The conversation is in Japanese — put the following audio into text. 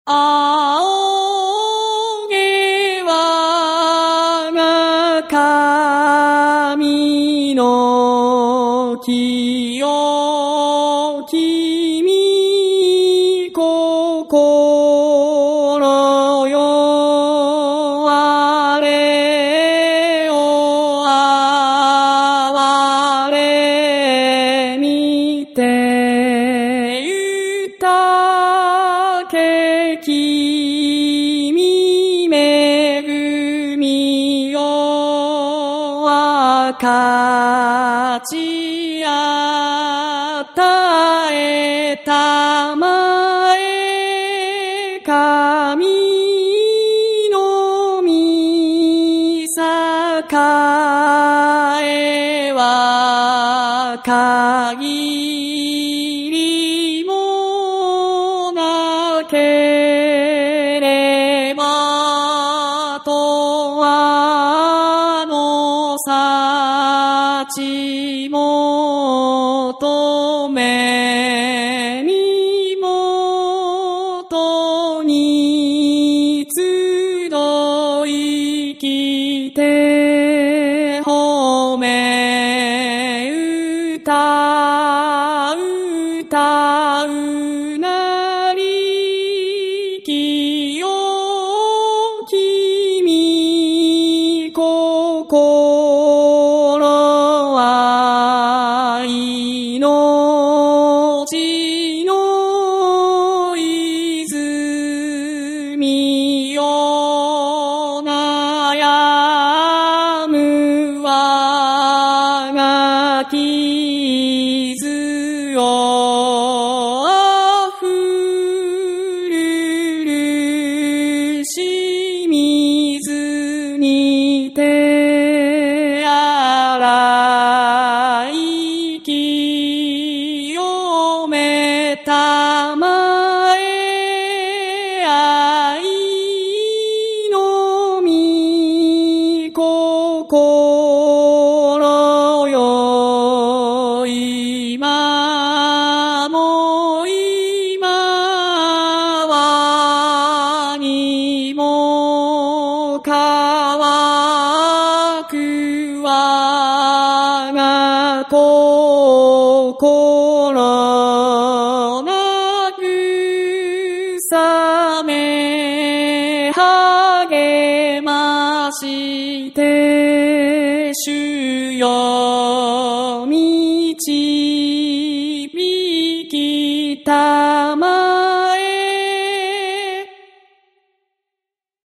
仰げ我が神の清き御心よ。我を憐れみて豊けき恵みよ。分かち与えたまえ神の御栄は限りもなければとあの幸求め身元に集いきて褒め歌うなり清き御心は命の泉よ。悩む我が傷をあふるるし水にて洗い清めたまえ愛の御心よ。今も今はにも乾く我が心なぐさめ励まして主よ導きたま